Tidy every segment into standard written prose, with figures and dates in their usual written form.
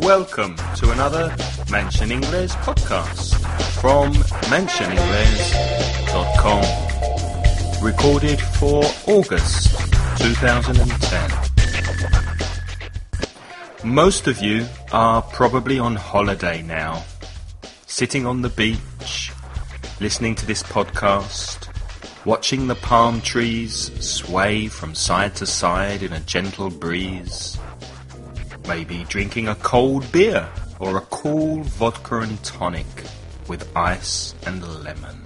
welcome to another Mention Inglés podcast from mentioninglés.com, recorded for August 2010. Most of you are probably on holiday now, sitting on the beach, listening to this podcast, watching the palm trees sway from side to side in a gentle breeze, maybe drinking a cold beer or a cool vodka and tonic with ice and lemon.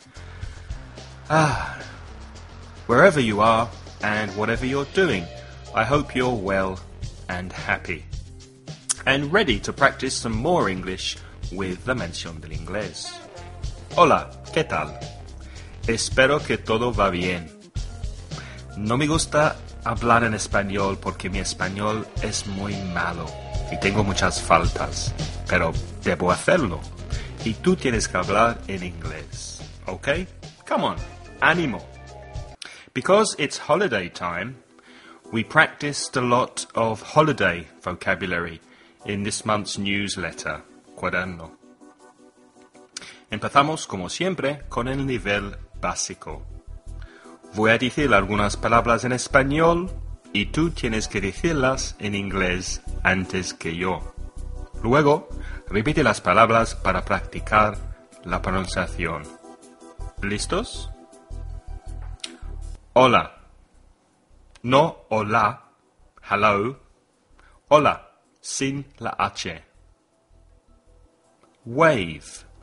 Wherever you are and whatever you're doing, I hope you're well and happy and ready to practice some more English with la mención del inglés. Hola, ¿qué tal? Espero que todo va bien. No me gusta hablar en español porque mi español es muy malo y tengo muchas faltas, pero debo hacerlo. Y tú tienes que hablar en inglés, ¿ok? Come on, ánimo. Because it's holiday time, we practiced a lot of holiday vocabulary in this month's newsletter, Cuaderno. Empezamos, como siempre, con el nivel básico. Voy a decir algunas palabras en español y tú tienes que decirlas en inglés antes que yo. Luego, repite las palabras para practicar la pronunciación. ¿Listos? Hola. No hola, hello. Hola, sin la H. Wave.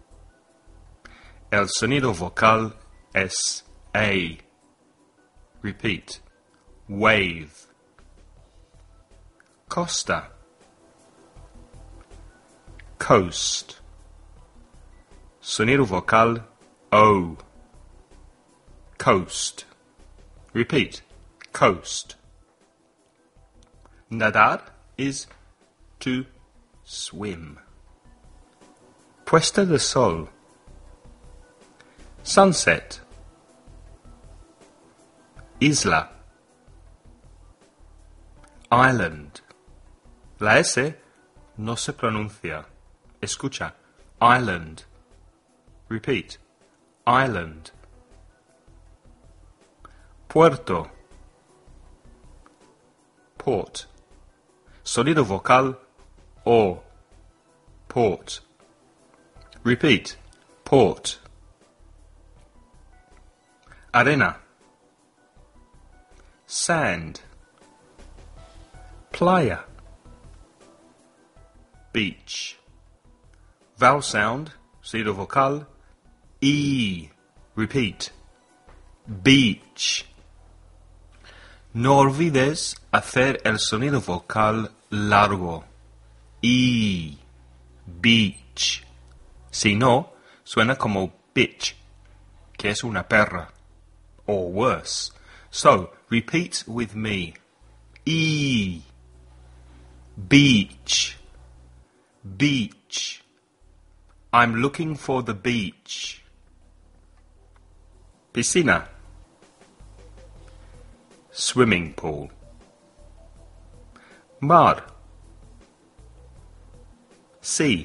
El sonido vocal es A. Repeat. Wave. Costa. Coast. Sonido vocal O. Coast. Repeat. Coast. Nadar is to swim. Puesta de sol. Sunset. Isla. Island. La S no se pronuncia. Escucha. Island. Repeat. Island. Puerto. Port. Sonido vocal O. Port. Repeat. Port. Arena. Sand. Playa. Beach. Vowel sound, sonido vocal E. Repeat. Beach. No olvides hacer el sonido vocal largo. E. Beach. Si no, suena como bitch, que es una perra. Or worse. So, repeat with me. E. Beach. Beach. I'm looking for the beach. Piscina. Swimming pool. Mar. Sea.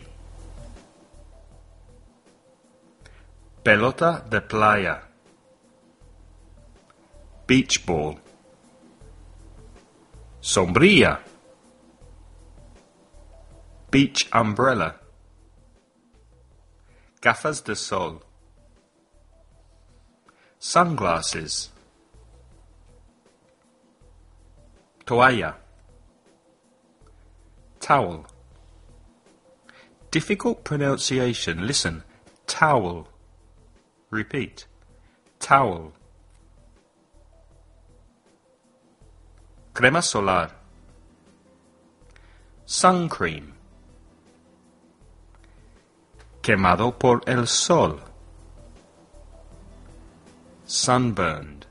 Pelota de playa. Beach ball. Sombrilla. Beach umbrella. Gafas de sol. Sunglasses. Toalla. Towel. Difficult pronunciation. Listen. Towel. Repeat. Towel. Crema solar. Sun cream. Quemado por el sol. Sunburned.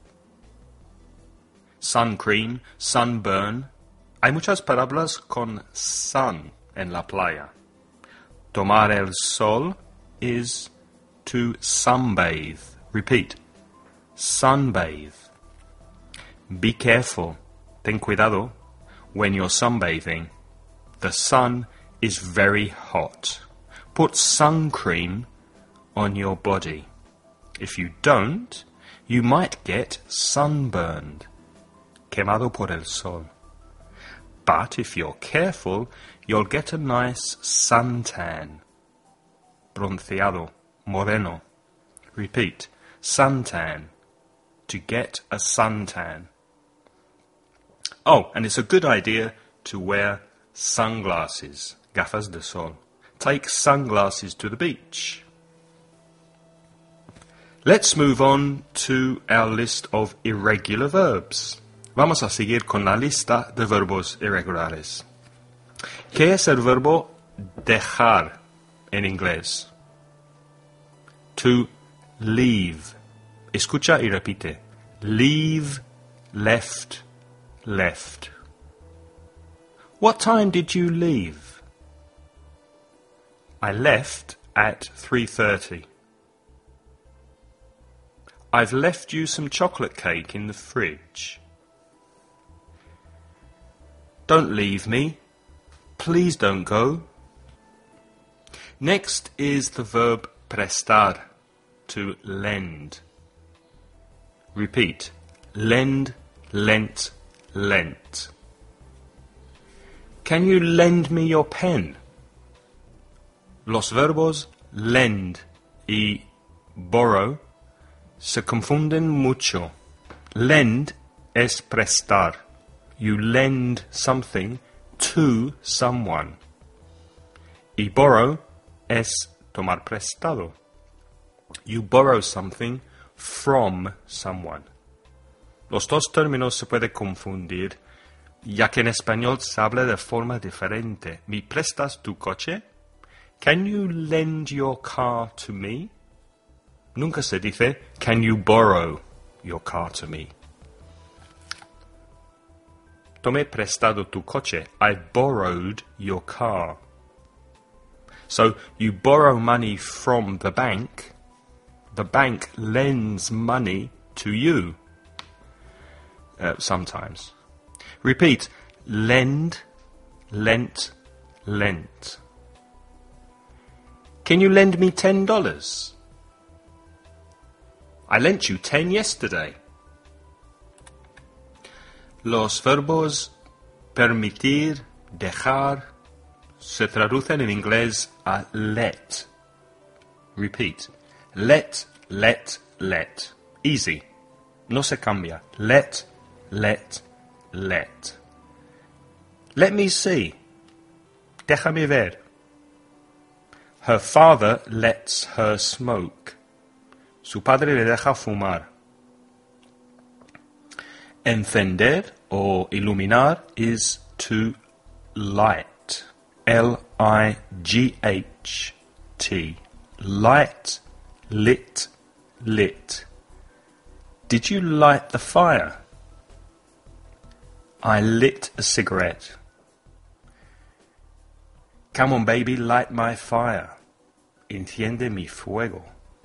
Sun cream, sunburn. Hay muchas palabras con sun en la playa. Tomar el sol is to sunbathe. Repeat. Sunbathe. Be careful. Ten cuidado when you're sunbathing. The sun is very hot. Put sun cream on your body. If you don't, you might get sunburned. Quemado por el sol. But if you're careful, you'll get a nice suntan. Bronceado, moreno. Repeat, suntan. To get a suntan. Oh, and it's a good idea to wear sunglasses, gafas de sol. Take sunglasses to the beach. Let's move on to our list of irregular verbs. Vamos a seguir con la lista de verbos irregulares. ¿Qué es el verbo dejar en inglés? To leave. Escucha y repite. Leave, left, left. What time did you leave? I left at 3:30. I've left you some chocolate cake in the fridge. Don't leave me. Please don't go. Next is the verb prestar, to lend. Repeat. Lend, lent, lent. Can you lend me your pen? Los verbos lend y borrow se confunden mucho. Lend es prestar. You lend something to someone. Y borrow es tomar prestado. You borrow something from someone. Los dos términos se pueden confundir, ya que en español se habla de forma diferente. ¿Me prestas tu coche? Can you lend your car to me? Nunca se dice, can you borrow your car to me? Tomé prestado tu coche. I borrowed your car. So, you borrow money from the bank. The bank lends money to you. Sometimes. Repeat. Lend, lent, lent. Can you lend me $10? I lent you 10 yesterday. Los verbos permitir, dejar, se traducen en inglés a let. Repeat. Let, let, let. Easy. No se cambia. Let, let, let. Let me see. Déjame ver. Her father lets her smoke. Su padre le deja fumar. Encender or iluminar is to light. L-I-G-H-T. Light, lit, lit. Did you light the fire? I lit a cigarette. Come on, baby, light my fire. Enciende mi fuego.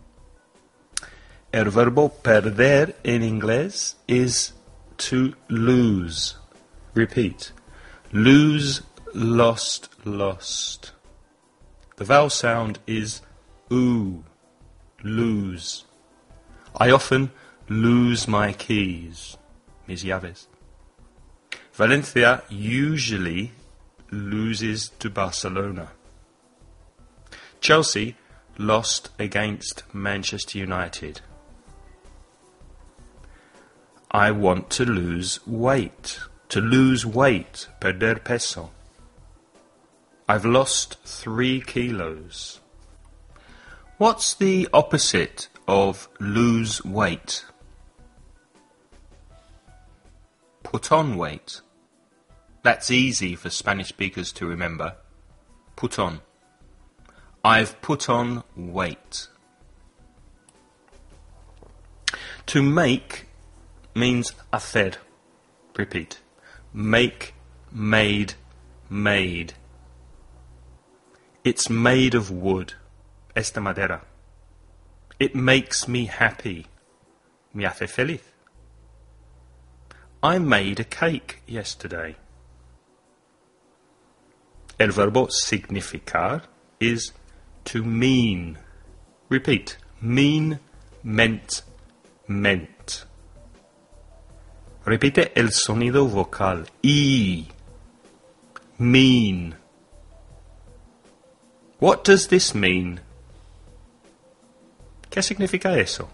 El verbo perder en inglés is to lose. Repeat. Lose, lost, lost. The vowel sound is oo. Lose. I often lose my keys. Mis llaves. Valencia usually loses to Barcelona. Chelsea lost against Manchester United. I want to lose weight. To lose weight, perder peso. I've lost 3 kilos. What's the opposite of lose weight? Put on weight. That's easy for Spanish speakers to remember. Put on. I've put on weight. To make means hacer. Repeat. Make, made, made. It's made of wood. Es de madera. It makes me happy. Me hace feliz. I made a cake yesterday. El verbo significar is to mean. Repeat. Mean, meant, meant. Repite el sonido vocal. I. Mean. What does this mean? ¿Qué significa eso?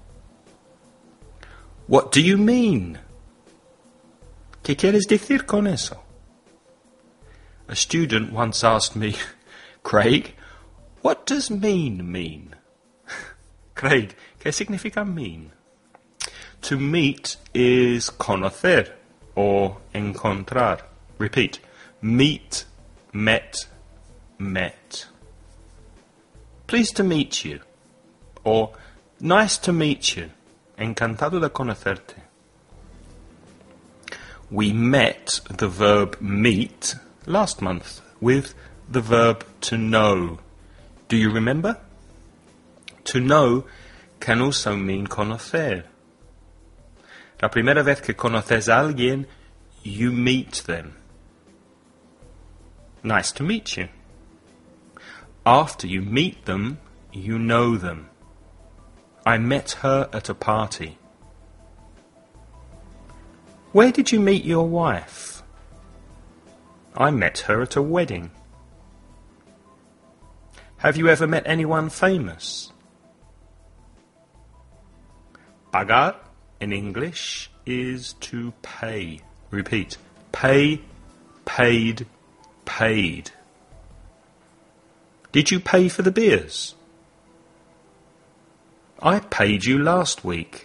What do you mean? ¿Qué quieres decir con eso? A student once asked me, Craig, what does mean? Craig, ¿qué significa mean? To meet is conocer or encontrar. Repeat. Meet, met, met. Pleased to meet you. Or nice to meet you. Encantado de conocerte. We met the verb meet last month with the verb to know. Do you remember? To know can also mean conocer. La primera vez que conoces a alguien, you meet them. Nice to meet you. After you meet them, you know them. I met her at a party. Where did you meet your wife? I met her at a wedding. Have you ever met anyone famous? Pagar in English is to pay. Repeat. Pay, paid, paid. Did you pay for the beers? I paid you last week.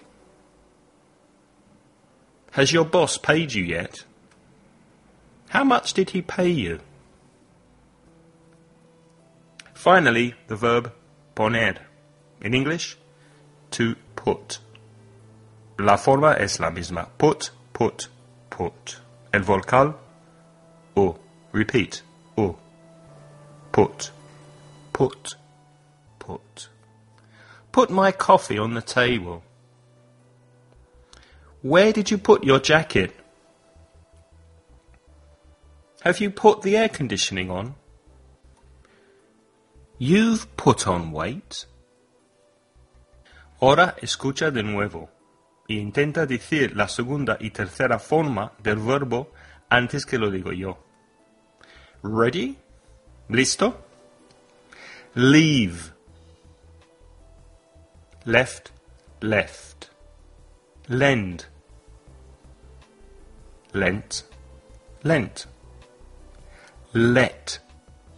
Has your boss paid you yet? How much did he pay you? Finally, the verb poner. In English, to put. La forma es la misma. Put, put, put. El vocal, o. Repeat. O. Put. Put. Put. Put my coffee on the table. Where did you put your jacket? Have you put the air conditioning on? You've put on weight. Ahora escucha de nuevo y intenta decir la segunda y tercera forma del verbo antes que lo digo yo. Ready? ¿Listo? Leave. Left, left. Lend. Lent, lent. Let.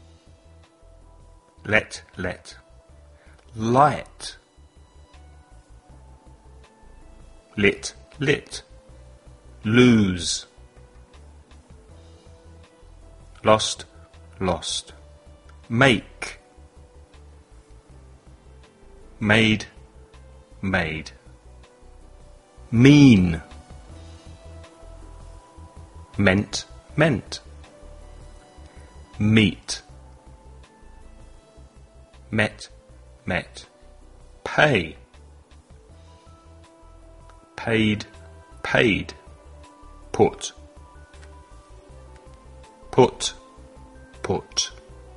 Let, let. Light. Lit, lit. Lose. Lost, lost. Make. Made, made. Mean. Meant, meant. Meet. Met, met. Pay. Paid, paid. Put. Put, put.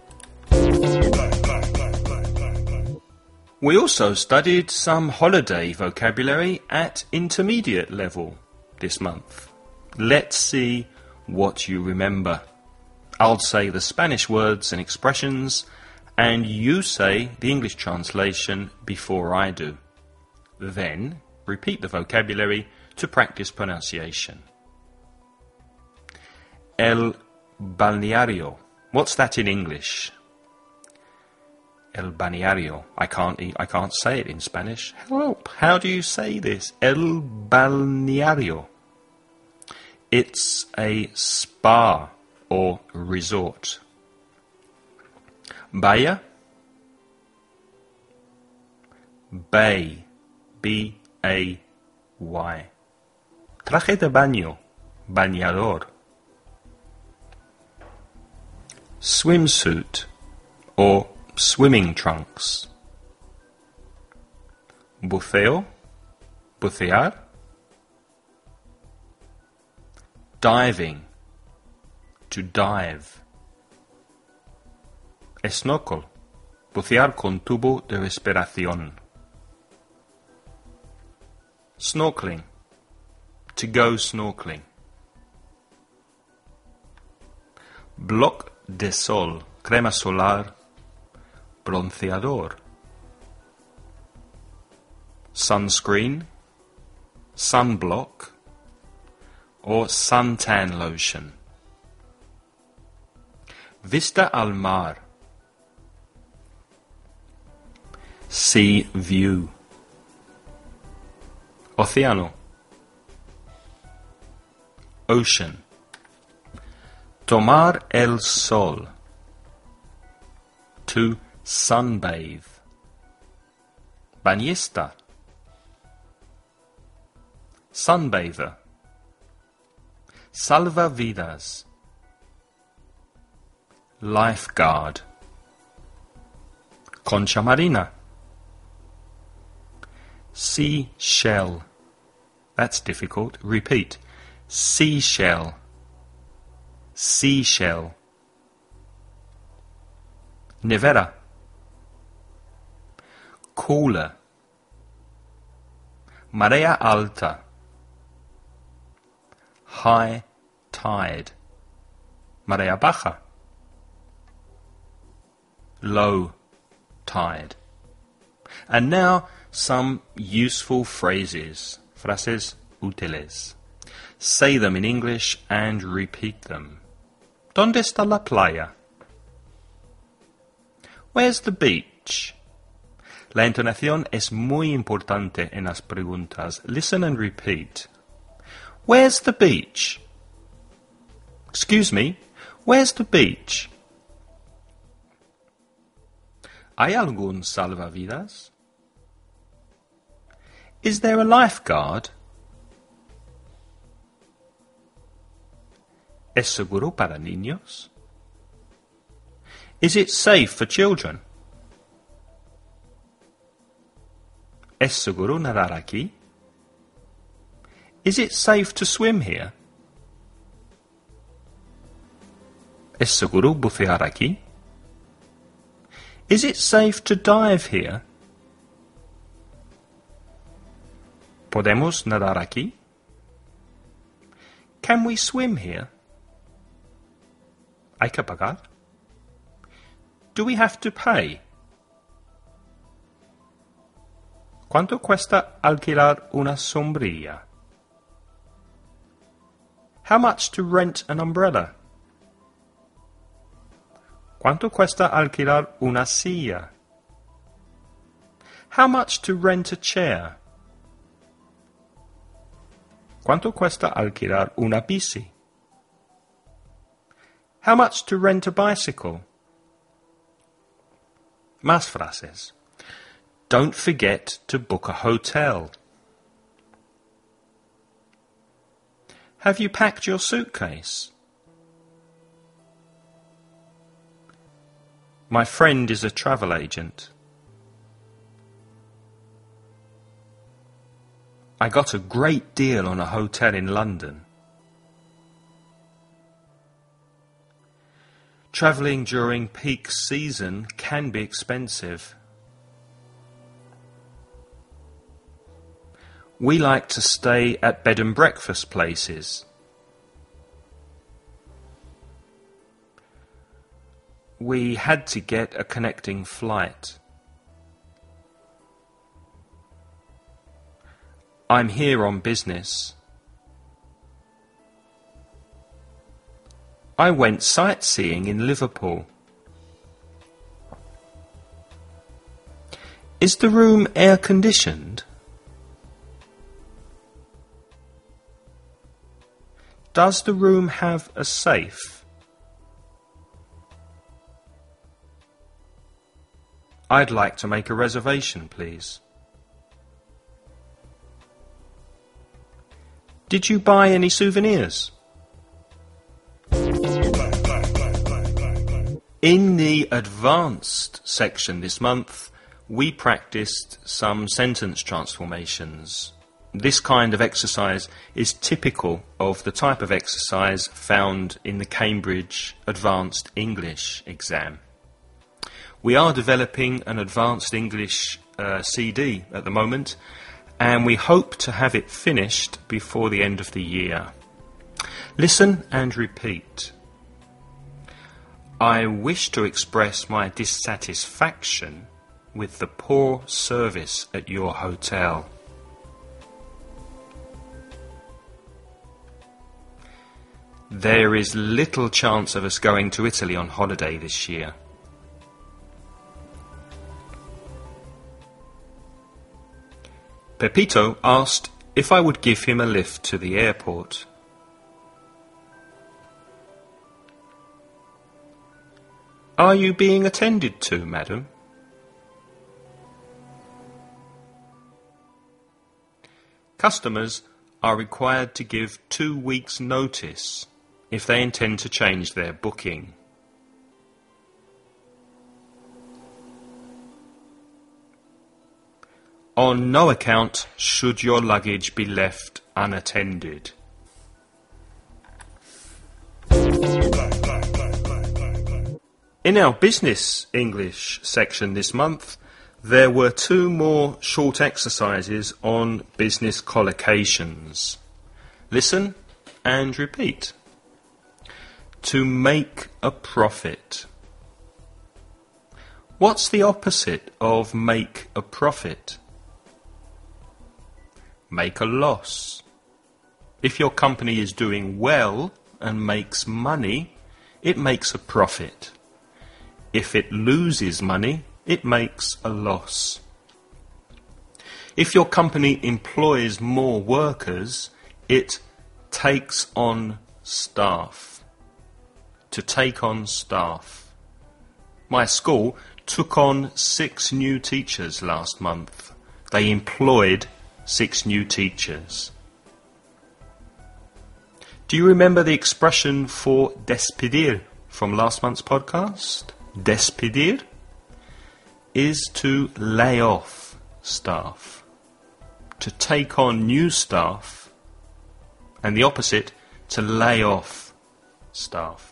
We also studied some holiday vocabulary at intermediate level this month. Let's see what you remember. I'll say the Spanish words and expressions, and you say the English translation before I do. Then, repeat the vocabulary to practice pronunciation. El balneario. What's that in English? El balneario. I can't say it in Spanish. Help! How do you say this? El balneario. It's a spa or resort. Bahía. Bay. B-A-Y. Traje de baño. Bañador. Swimsuit or swimming trunks. Buceo. Bucear. Diving. To dive. Snorkel. Bucear con tubo de respiración. Snorkeling. To go snorkeling. Bloc de sol. Crema solar. Bronceador. Sunscreen. Sunblock. Or suntan lotion. Vista al mar. Sea view. Océano. Ocean. Tomar el sol. To sunbathe. Bañista. Sunbather. Salvavidas. Lifeguard. Concha marina. Seashell. That's difficult. Repeat. Seashell. Seashell. Nevera. Cooler. Marea alta. High tide. Marea baja. Low tide. And now some useful phrases. Frases útiles. Say them in English and repeat them. ¿Dónde está la playa? Where's the beach? La entonación es muy importante en las preguntas. Listen and repeat. Where's the beach? Excuse me, where's the beach? ¿Hay algún salvavidas? Is there a lifeguard? ¿Es seguro para niños? Is it safe for children? ¿Es seguro nadar aquí? Is it safe to swim here? ¿Es seguro bucear aquí? Is it safe to dive here? ¿Podemos nadar aquí? Can we swim here? ¿Hay que pagar? Do we have to pay? ¿Cuánto cuesta alquilar una sombrilla? How much to rent an umbrella? ¿Cuánto cuesta alquilar una silla? How much to rent a chair? ¿Cuánto cuesta alquilar una bici? How much to rent a bicycle? Más frases. Don't forget to book a hotel. Have you packed your suitcase? My friend is a travel agent. I got a great deal on a hotel in London. Travelling during peak season can be expensive. We like to stay at bed and breakfast places. We had to get a connecting flight. I'm here on business. I went sightseeing in Liverpool. Is the room air-conditioned? Does the room have a safe? I'd like to make a reservation, please. Did you buy any souvenirs? In the advanced section this month, we practiced some sentence transformations. This kind of exercise is typical of the type of exercise found in the Cambridge Advanced English exam. We are developing an advanced English CD at the moment, and we hope to have it finished before the end of the year. Listen and repeat. I wish to express my dissatisfaction with the poor service at your hotel. There is little chance of us going to Italy on holiday this year. Pepito asked if I would give him a lift to the airport. Are you being attended to, madam? Customers are required to give 2 weeks' notice if they intend to change their booking. On no account should your luggage be left unattended. In our business English section this month, there were 2 more short exercises on business collocations. Listen and repeat. To make a profit. What's the opposite of make a profit? Make a loss. If your company is doing well and makes money, it makes a profit. If it loses money, it makes a loss. If your company employs more workers, it takes on staff. To take on staff. My school took on 6 new teachers last month. They employed 6 new teachers. Do you remember the expression for despedir from last month's podcast? Despedir is to lay off staff, to take on new staff, and the opposite, to lay off staff.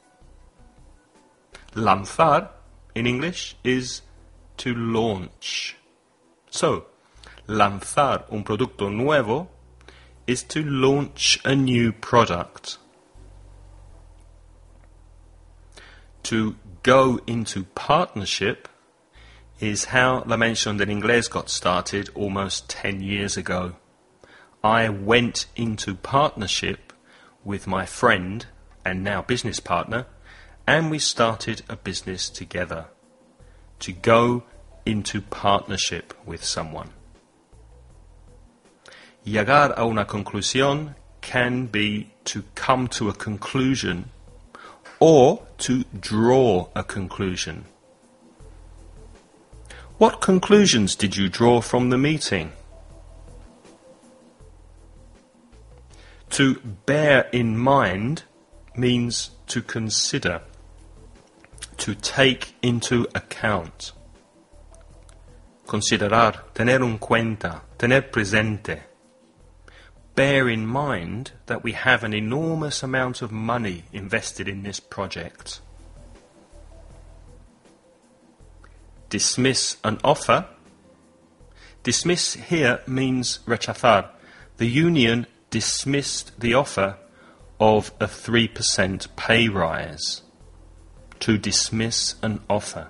Lanzar, in English, is to launch. So, lanzar un producto nuevo is to launch a new product. To go into partnership is how La Mención del Inglés got started almost 10 years ago. I went into partnership with my friend and now business partner, and we started a business together. To go into partnership with someone. Llegar a una conclusión can be to come to a conclusion or to draw a conclusion. What conclusions did you draw from the meeting? To bear in mind means to consider, to take into account. Considerar, tener en cuenta, tener presente. Bear in mind that we have an enormous amount of money invested in this project. Dismiss an offer. Dismiss here means rechazar. The union dismissed the offer of a 3% pay rise. To dismiss an offer.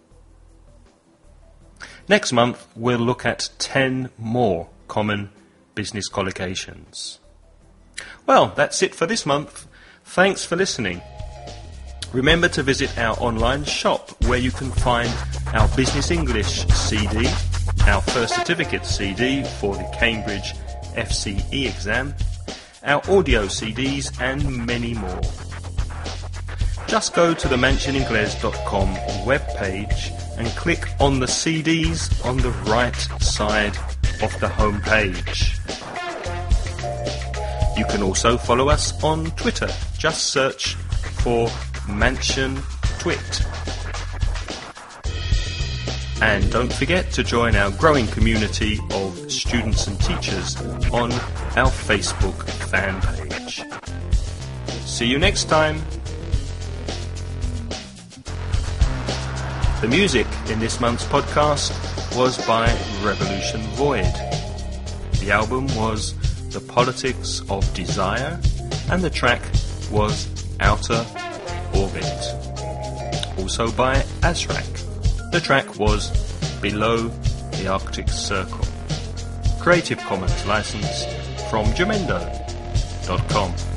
Next month we'll look at 10 more common business collocations. Well, that's it for this month. Thanks for listening. Remember to visit our online shop where you can find our Business English CD, our First Certificate CD for the Cambridge FCE exam, our audio CDs and many more. Just go to the mencioningles.com webpage and click on the CDs on the right side of the home page. You can also follow us on Twitter. Just search for Mansion Twit. And don't forget to join our growing community of students and teachers on our Facebook fan page. See you next time. The music in this month's podcast was by Revolution Void. The album was The Politics of Desire, and the track was Outer Orbit. Also by Azrak. The track was Below the Arctic Circle. Creative Commons license from Jamendo.com.